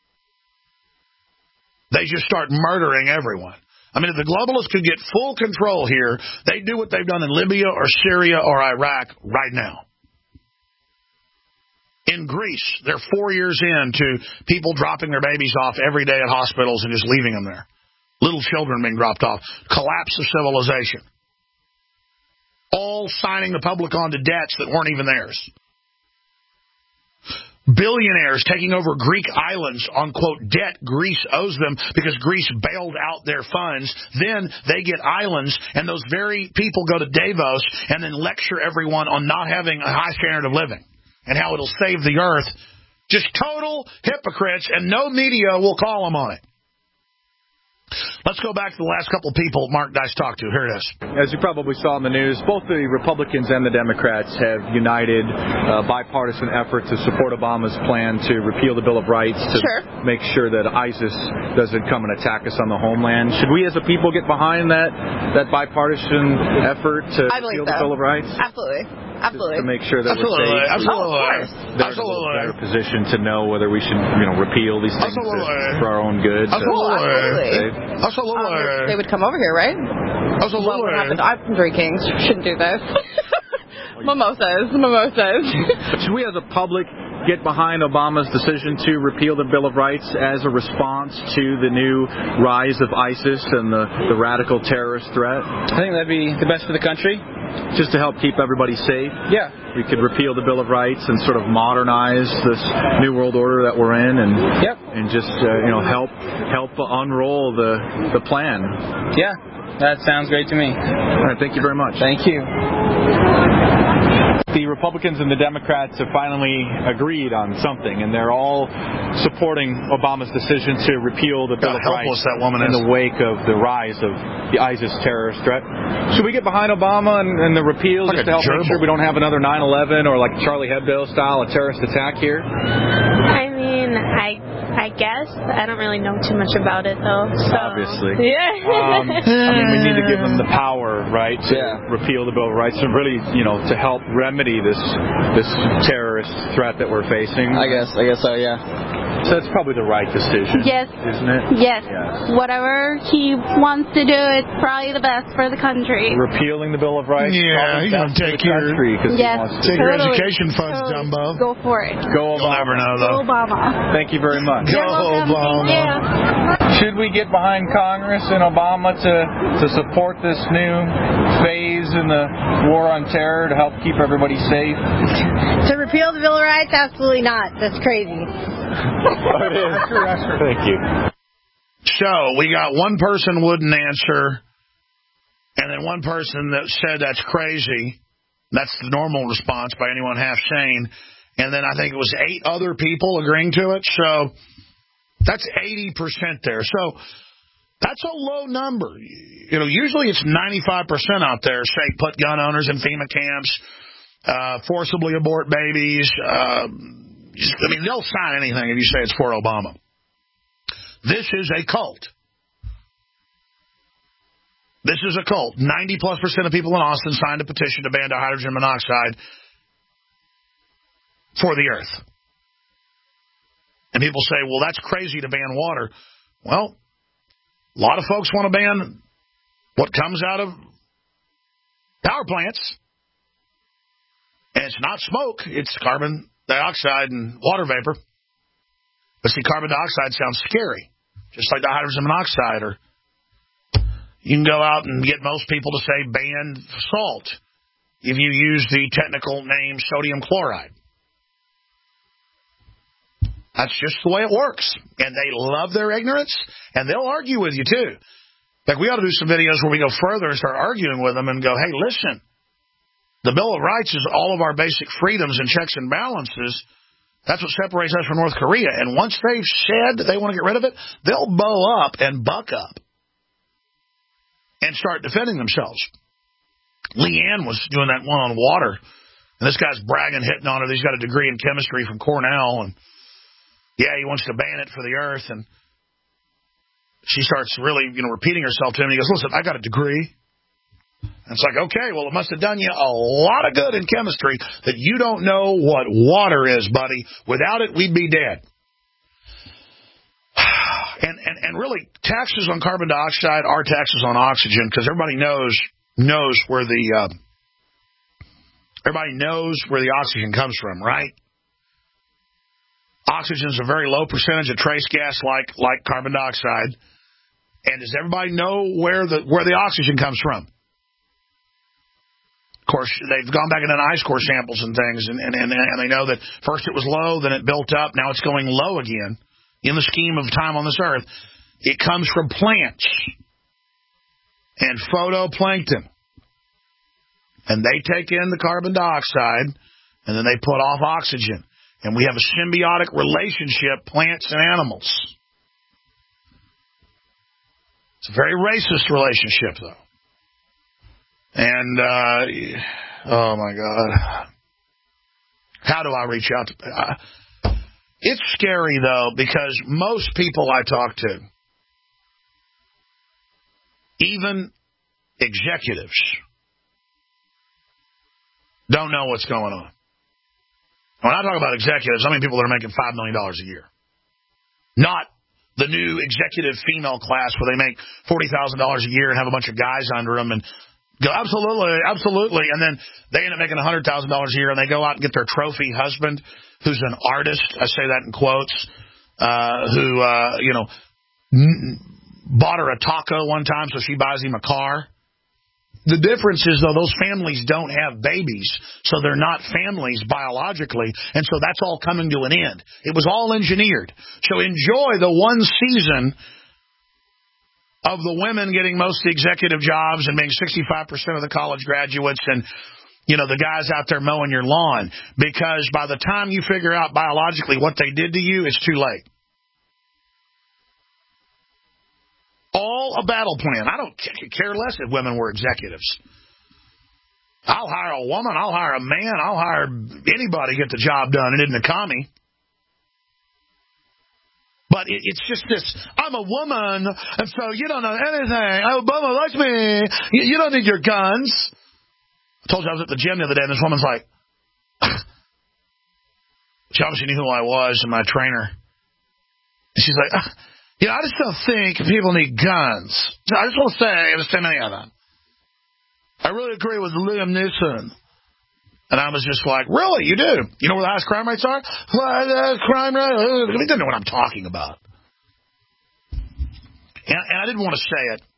they just start murdering everyone. I mean, if the globalists could get full control here, they'd do what they've done in Libya or Syria or Iraq right now. In Greece, they're four years into people dropping their babies off every day at hospitals and just leaving them there. Little children being dropped off. Collapse of civilization. All signing the public onto debts that weren't even theirs. Billionaires taking over Greek islands on, quote, debt Greece owes them because Greece bailed out their funds. Then they get islands, and those very people go to Davos and then lecture everyone on not having a high standard of living and how it'll save the earth. Just total hypocrites, and no media will call them on it. Let's go back to the last couple of people Mark Dice talked to. Here it is. As you probably saw in the news, both the Republicans and the Democrats have united a bipartisan effort to support Obama's plan to repeal the Bill of Rights to sure. make sure that ISIS doesn't come and attack us on the homeland. Should we as a people get behind that that bipartisan effort to I repeal so. the Bill of Rights? Absolutely. Absolutely. To make sure that Absolutely. we're safe. Absolutely. Oh, of course. They're in a better position to know whether we should, you know, repeal these things to, for our own good. Absolutely. So, Absolutely. Um, they would come over here, right? Absolutely. Well, what happened? I'm drinking. Shouldn't do this. Mimosas. Mimosas. Should we as a public get behind Obama's decision to repeal the Bill of Rights as a response to the new rise of ISIS and the, the radical terrorist threat? I think that'd be the best for the country. Just to help keep everybody safe? Yeah. We could repeal the Bill of Rights and sort of modernize this new world order that we're in and yep. and just uh, you know help help unroll the, the plan. Yeah, that sounds great to me. All right, thank you very much. Thank you. The Republicans and the Democrats have finally agreed on something, and they're all supporting Obama's decision to repeal the Bill of Rights that woman in is. the wake of the rise of the ISIS terrorist threat. Should we get behind Obama and, and the repeal Like just to help gerbil. make sure we don't have another nine eleven or like Charlie Hebdo style a terrorist attack here? I mean, I I guess. I don't really know too much about it, though. So. Obviously. Yeah. um, I mean, we need to give them the power, right, to yeah. repeal the Bill of Rights and really, you know, to help remedy this this terrorist threat that we're facing. I guess. I guess so, yeah. So that's probably the right decision. Yes. Isn't it? Yes. yes. Whatever he wants to do, it's probably the best for the country. Repealing the Bill of Rights? Yeah, you're going to take your, yes, take totally, your education funds, totally. Dumbo. Go for it. Go Obama. You'll never know, though. Go Obama. Thank you very much. Go Obama. Yeah. Should we get behind Congress and Obama to, to support this new phase in the war on terror to help keep everybody safe? To repeal the Bill of Rights? Absolutely not. That's crazy. It is. Thank you. So, we got one person wouldn't answer, and then one person that said that's crazy. That's the normal response by anyone half sane. And then I think it was eight other people agreeing to it. So, that's eighty percent there. So, that's a low number. You know, usually it's ninety-five percent out there say put gun owners in FEMA camps, uh, forcibly abort babies. Uh, I mean, they'll sign anything if you say it's for Obama. This is a cult. This is a cult. ninety plus percent of people in Austin signed a petition to ban hydrogen monoxide for the earth. And people say, well, that's crazy to ban water. Well, a lot of folks want to ban what comes out of power plants. And it's not smoke, it's carbon dioxide and water vapor. But see, carbon dioxide sounds scary, just like the hydrogen monoxide. Or you can go out and get most people to say ban salt if you use the technical name sodium chloride. That's just the way it works. And they love their ignorance, and they'll argue with you, too. Like, we ought to do some videos where we go further and start arguing with them and go, hey, listen, the Bill of Rights is all of our basic freedoms and checks and balances. That's what separates us from North Korea. And once they've said that they want to get rid of it, they'll bow up and buck up and start defending themselves. Leanne was doing that one on water, and this guy's bragging, hitting on her. He's got a degree in chemistry from Cornell, and yeah, he wants to ban it for the earth. And she starts really, you know, repeating herself to him. And he goes, listen, I got a degree. And it's like, okay, well, it must have done you a lot of good in chemistry that you don't know what water is, buddy. Without it, we'd be dead. And, and, and really, taxes on carbon dioxide are taxes on oxygen, because everybody knows knows where the uh, everybody knows where the oxygen comes from, right? Oxygen is a very low percentage of trace gas, like like carbon dioxide. And does everybody know where the where the oxygen comes from? Of course, they've gone back and done ice core samples and things, and, and, and, and they know that first it was low, then it built up, now it's going low again. In the scheme of time on this earth, it comes from plants and phytoplankton. And they take in the carbon dioxide, and then they put off oxygen. And we have a symbiotic relationship, plants and animals. It's a very racist relationship, though. And, uh, oh, my God. How do I reach out to... Uh, it's scary, though, because most people I talk to, even executives, don't know what's going on. When I talk about executives, I mean people that are making five million dollars a year. Not the new executive female class where they make forty thousand dollars a year and have a bunch of guys under them and go, absolutely, absolutely. And then they end up making one hundred thousand dollars a year and they go out and get their trophy husband, who's an artist, I say that in quotes, uh, who, uh, you know, n- bought her a taco one time so she buys him a car. The difference is, though, those families don't have babies, so they're not families biologically, and so that's all coming to an end. It was all engineered. So enjoy the one season of the women getting most of the executive jobs and being sixty-five percent of the college graduates and, you know, the guys out there mowing your lawn, because by the time you figure out biologically what they did to you, it's too late. All a battle plan. I don't care less if women were executives. I'll hire a woman. I'll hire a man. I'll hire anybody to get the job done. It isn't a commie. But it, it's just this, I'm a woman, and so you don't know anything. Obama likes me. You, you don't need your guns. I told you I was at the gym the other day, and this woman's like, she obviously knew who I was and my trainer. And she's like, ah. You know, I just don't think people need guns. I just want to say there's too many of them. I really agree with Liam Neeson. And I was just like, really? You do? You know where the highest crime rates are? Well, the crime rate. He doesn't know what I'm talking about. And, and I didn't want to say it.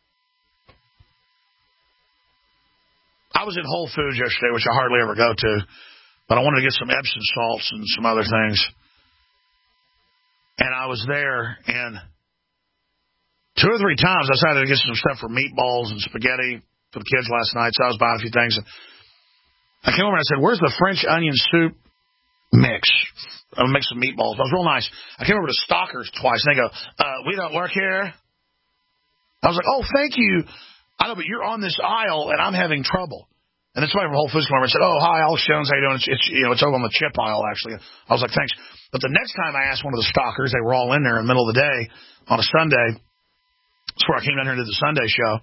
I was at Whole Foods yesterday, which I hardly ever go to, but I wanted to get some Epsom salts and some other things. And I was there, and two or three times I decided to get some stuff for meatballs and spaghetti for the kids last night, so I was buying a few things. And I came over and I said, where's the French onion soup mix? I'll make some meatballs. It was real nice. I came over to Stockers twice, and they go, uh, we don't work here. I was like, oh, thank you. I know, but you're on this aisle, and I'm having trouble. And then somebody from Whole Foods came over and said, oh, hi, Alex Jones, how you doing? It's, it's, you know, it's over on the chip aisle, actually. I was like, thanks. But the next time I asked one of the Stockers, they were all in there in the middle of the day on a Sunday. That's where I came down here and did the Sunday show.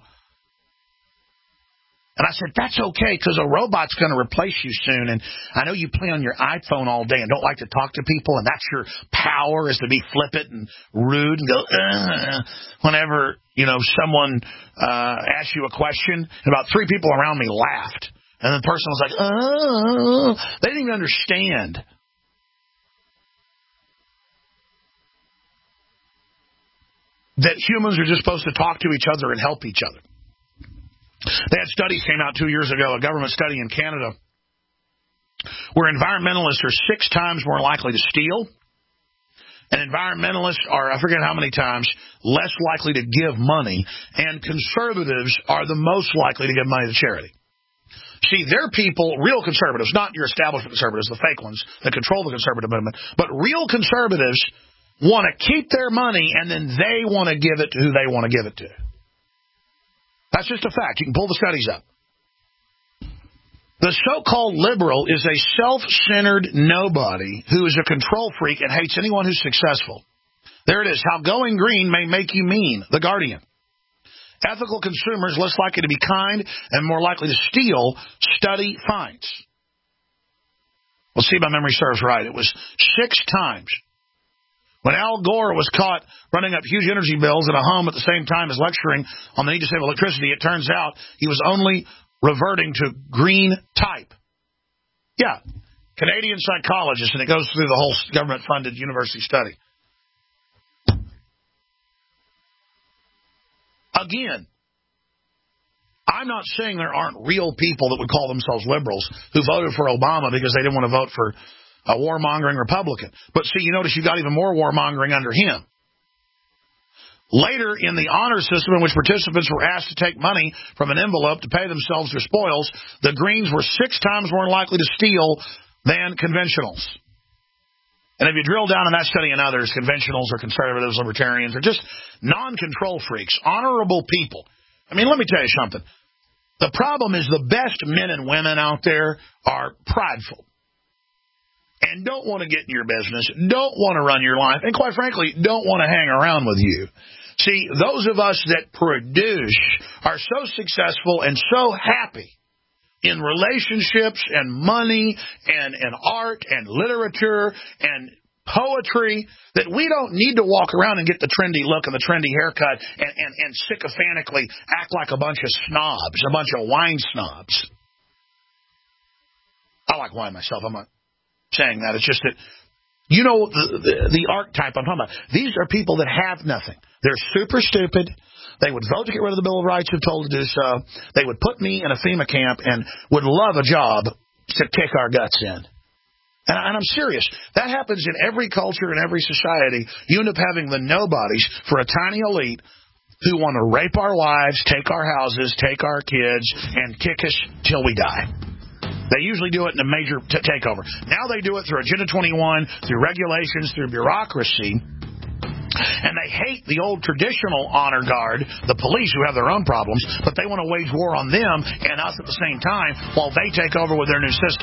And I said, that's okay, because a robot's going to replace you soon. And I know you play on your iPhone all day and don't like to talk to people, and that's your power, is to be flippant and rude and go, ugh, whenever, you know, someone uh, asks you a question. And about three people around me laughed. And the person was like, oh, they didn't even understand. That humans are just supposed to talk to each other and help each other. They had studies came out two years ago, a government study in Canada, where environmentalists are six times more likely to steal, and environmentalists are, I forget how many times, less likely to give money, and conservatives are the most likely to give money to charity. See, they're people, real conservatives, not your establishment conservatives, the fake ones that control the conservative movement, but real conservatives want to keep their money, and then they want to give it to who they want to give it to. That's just a fact. You can pull the studies up. The so-called liberal is a self-centered nobody who is a control freak and hates anyone who's successful. There it is. How going green may make you mean. The Guardian. Ethical consumers less likely to be kind and more likely to steal. Study finds. We'll see if my memory serves right. It was six times. When Al Gore was caught running up huge energy bills at a home at the same time as lecturing on the need to save electricity, it turns out he was only reverting to green type. Yeah, Canadian psychologist, and it goes through the whole government-funded university study. Again, I'm not saying there aren't real people that would call themselves liberals who voted for Obama because they didn't want to vote for a warmongering Republican. But see, you notice you got even more warmongering under him. Later in the honor system, in which participants were asked to take money from an envelope to pay themselves their spoils, the Greens were six times more likely to steal than conventionals. And if you drill down in that study and others, conventionals or conservatives, libertarians, are just non-control freaks, honorable people. I mean, let me tell you something. The problem is the best men and women out there are prideful and don't want to get in your business, don't want to run your life, and quite frankly, don't want to hang around with you. See, those of us that produce are so successful and so happy in relationships and money and, and art and literature and poetry that we don't need to walk around and get the trendy look and the trendy haircut and, and, and sycophantically act like a bunch of snobs, a bunch of wine snobs. I like wine myself. I'm not saying that. It's just that, you know, the, the, the archetype I'm talking about. These are people that have nothing. They're super stupid. They would vote to get rid of the Bill of Rights if told to do so. They would put me in a FEMA camp and would love a job to kick our guts in. And, and I'm serious. That happens in every culture and every society. You end up having the nobodies for a tiny elite who want to rape our wives, take our houses, take our kids, and kick us till we die. They usually do it in a major t- takeover. Now they do it through Agenda twenty-one, through regulations, through bureaucracy. And they hate the old traditional honor guard, the police who have their own problems, but they want to wage war on them and us at the same time while they take over with their new system.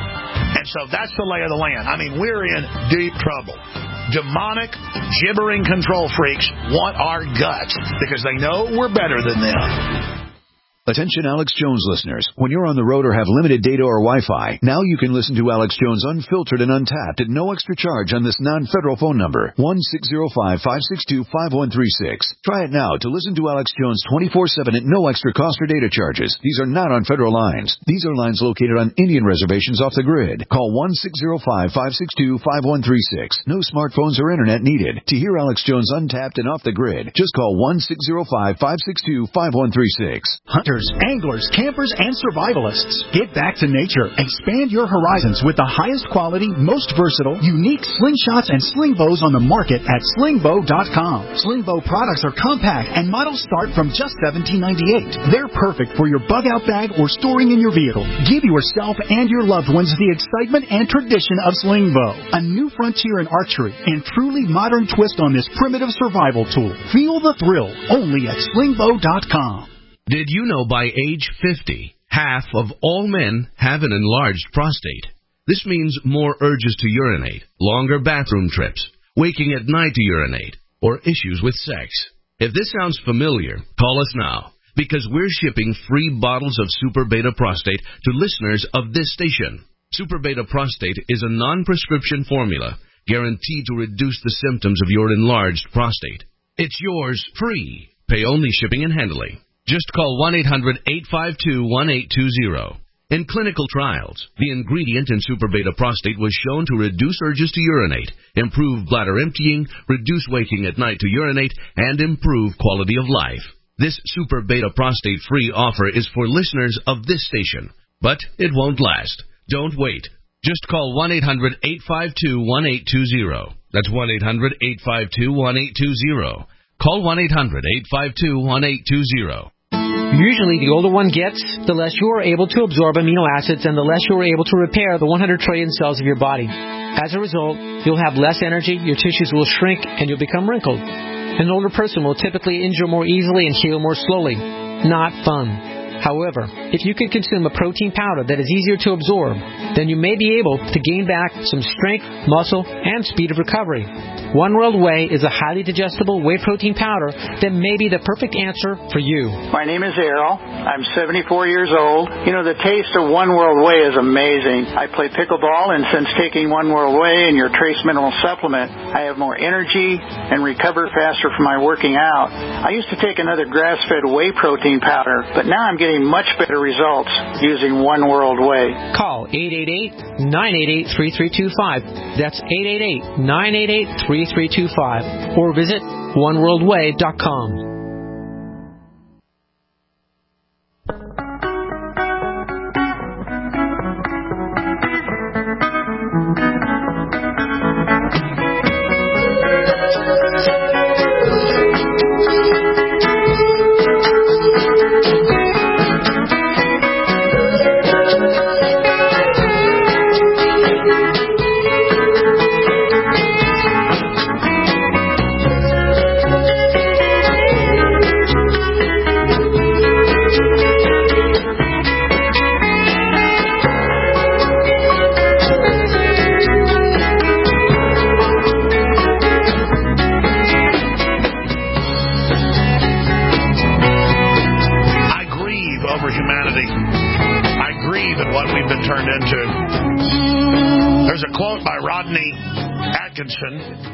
And so that's the lay of the land. I mean, we're in deep trouble. Demonic, gibbering control freaks want our guts because they know we're better than them. Attention Alex Jones listeners. When you're on the road or have limited data or Wi-Fi, now you can listen to Alex Jones unfiltered and untapped at no extra charge on this non-federal phone number, one six zero five, five six two, five one three six. Try it now to listen to Alex Jones twenty-four seven at no extra cost or data charges. These are not on federal lines. These are lines located on Indian reservations off the grid. Call one six zero five, five six two, five one three six. No smartphones or internet needed. To hear Alex Jones untapped and off the grid, just call one six zero five, five six two, five one three six. Hunters, anglers, campers, and survivalists. Get back to nature. Expand your horizons with the highest quality, most versatile, unique slingshots and sling bows on the market at sling bow dot com. Sling bow products are compact and models start from just seventeen ninety-eight. They're perfect for your bug out bag or storing in your vehicle. Give yourself and your loved ones the excitement and tradition of sling bow. A new frontier in archery and truly modern twist on this primitive survival tool. Feel the thrill only at sling bow dot com. Did you know by age fifty, half of all men have an enlarged prostate? This means more urges to urinate, longer bathroom trips, waking at night to urinate, or issues with sex. If this sounds familiar, call us now, because we're shipping free bottles of Super Beta Prostate to listeners of this station. Super Beta Prostate is a non-prescription formula guaranteed to reduce the symptoms of your enlarged prostate. It's yours free. Pay only shipping and handling. Just call one eight hundred, eight five two, one eight two zero. In clinical trials, the ingredient in Super Beta Prostate was shown to reduce urges to urinate, improve bladder emptying, reduce waking at night to urinate, and improve quality of life. This Super Beta Prostate free offer is for listeners of this station, but it won't last. Don't wait. Just call one eight hundred, eight five two, one eight two zero. That's one eight hundred, eight five two, one eight two zero. Call one eight hundred, eight five two, one eight two zero. Usually, the older one gets, the less you are able to absorb amino acids and the less you are able to repair the one hundred trillion cells of your body. As a result, you'll have less energy, your tissues will shrink, and you'll become wrinkled. An older person will typically injure more easily and heal more slowly. Not fun. However, if you can consume a protein powder that is easier to absorb, then you may be able to gain back some strength, muscle, and speed of recovery. One World Whey is a highly digestible whey protein powder that may be the perfect answer for you. My name is Errol. I'm seventy-four years old. You know, the taste of One World Whey is amazing. I play pickleball, and since taking One World Whey and your Trace Mineral Supplement, I have more energy and recover faster from my working out. I used to take another grass-fed whey protein powder, but now I'm getting much better results using One World Whey. Call eight eight eight, nine eight eight, three three two five. That's eight eight eight, nine eight eight, three three two five. Or visit one world way dot com. grieve at what we've been turned into. There's a quote by Rodney Atkinson.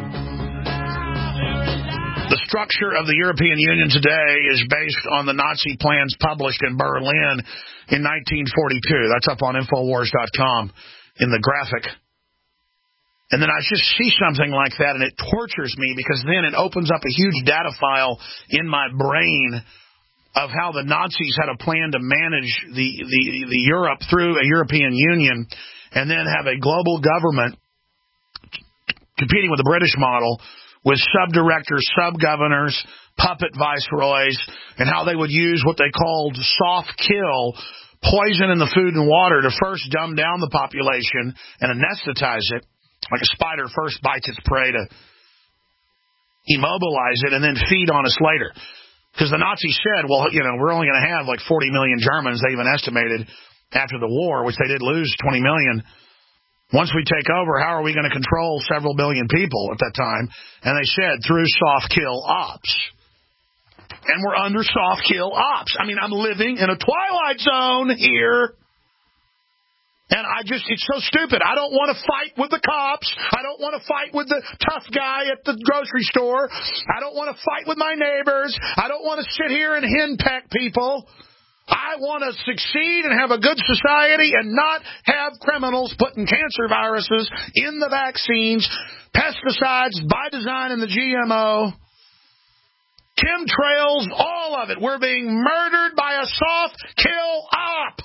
The structure of the European Union today is based on the Nazi plans published in Berlin in nineteen forty-two. That's up on Infowars dot com in the graphic. And then I just see something like that, and it tortures me because then it opens up a huge data file in my brain of how the Nazis had a plan to manage the, the, the Europe through a European Union and then have a global government competing with the British model with sub-directors, sub-governors, puppet viceroys, and how they would use what they called soft kill, poison in the food and water to first dumb down the population and anesthetize it, like a spider first bites its prey to immobilize it and then feed on us later. Because the Nazis said, well, you know, we're only going to have like forty million Germans, they even estimated, after the war, which they did lose twenty million. Once we take over, how are we going to control several billion people at that time? And they said, through soft kill ops. And we're under soft kill ops. I mean, I'm living in a twilight zone here. And I just, it's so stupid. I don't want to fight with the cops. I don't want to fight with the tough guy at the grocery store. I don't want to fight with my neighbors. I don't want to sit here and henpeck people. I want to succeed and have a good society and not have criminals putting cancer viruses in the vaccines, pesticides by design in the G M O, chemtrails, all of it. We're being murdered by a soft kill op.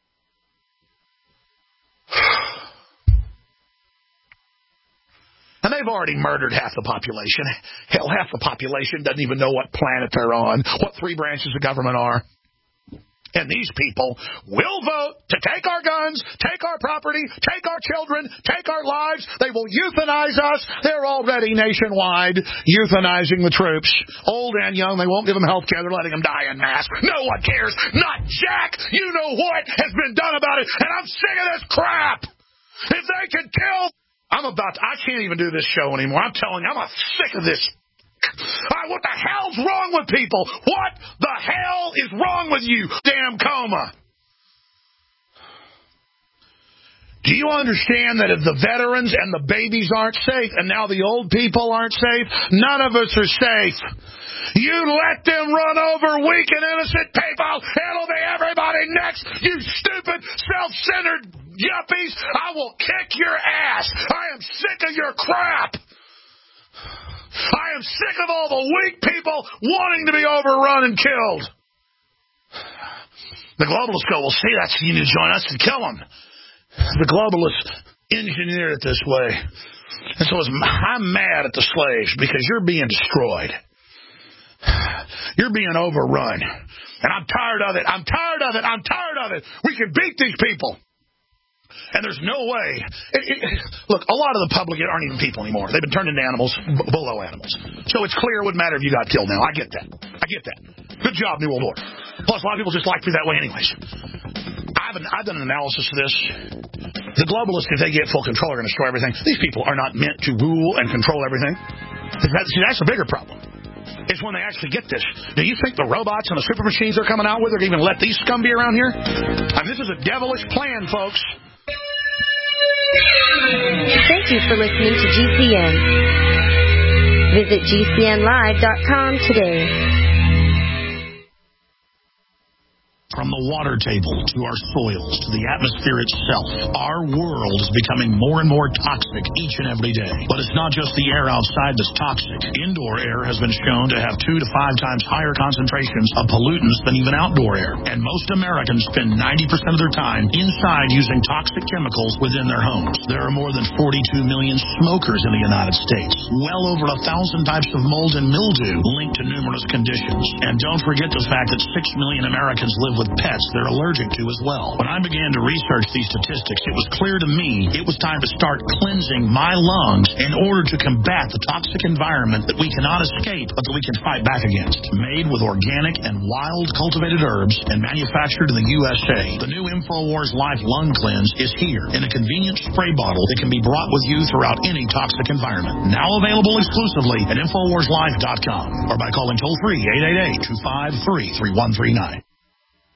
And they've already murdered half the population. Hell, half the population doesn't even know what planet they're on, what three branches of government are. And these people will vote to take our guns, take our property, take our children, take our lives. They will euthanize us. They're already nationwide euthanizing the troops. Old and young, they won't give them health care. They're letting them die en masse. No one cares. Not Jack. You know what has been done about it. And I'm sick of this crap. If they could kill... I'm about to... I can't even do this show anymore. I'm telling you, I'm sick of this. Right, what the hell's wrong with people? What the hell is wrong with you? Damn coma. Do you understand that if the veterans and the babies aren't safe, and now the old people aren't safe, none of us are safe. You let them run over weak and innocent people, it'll be everybody next. You stupid, self-centered yuppies, I will kick your ass. I am sick of your crap. I am sick of all the weak people wanting to be overrun and killed. The globalists go, well, see, that's you need to join us and kill them. The globalists engineered it this way. And so I'm mad at the slaves because you're being destroyed. You're being overrun. And I'm tired of it. I'm tired of it. I'm tired of it. We can beat these people. And there's no way. It, it, look, a lot of the public aren't even people anymore. They've been turned into animals, b- below animals. So it's clear it wouldn't matter if you got killed now. I get that. I get that. Good job, New World Order. Plus, a lot of people just like me that way anyways. I've, been, I've done an analysis of this. The globalists, if they get full control, are going to destroy everything. These people are not meant to rule and control everything. That, see, that's a bigger problem. Is when they actually get this. Do you think the robots and the super machines they're coming out with are going to even let these scum be around here? I mean, this is a devilish plan, folks. Thank you for listening to G C N. Visit G C N live dot com today. From the water table to our soils to the atmosphere itself, our world is becoming more and more toxic each and every day. But it's not just the air outside that's toxic. Indoor air has been shown to have two to five times higher concentrations of pollutants than even outdoor air. And most Americans spend ninety percent of their time inside using toxic chemicals within their homes. There are more than forty-two million smokers in the United States. Well over a thousand types of mold and mildew linked to numerous conditions. And don't forget the fact that six million Americans live with pets they're allergic to as well. When I began to research these statistics, it was clear to me it was time to start cleansing my lungs in order to combat the toxic environment that we cannot escape but that we can fight back against. Made with organic and wild cultivated herbs and manufactured in the U S A, the new InfoWars Life Lung Cleanse is here in a convenient spray bottle that can be brought with you throughout any toxic environment. Now available exclusively at Infowars Life dot com or by calling toll free eight eight eight, two five three, three one three nine.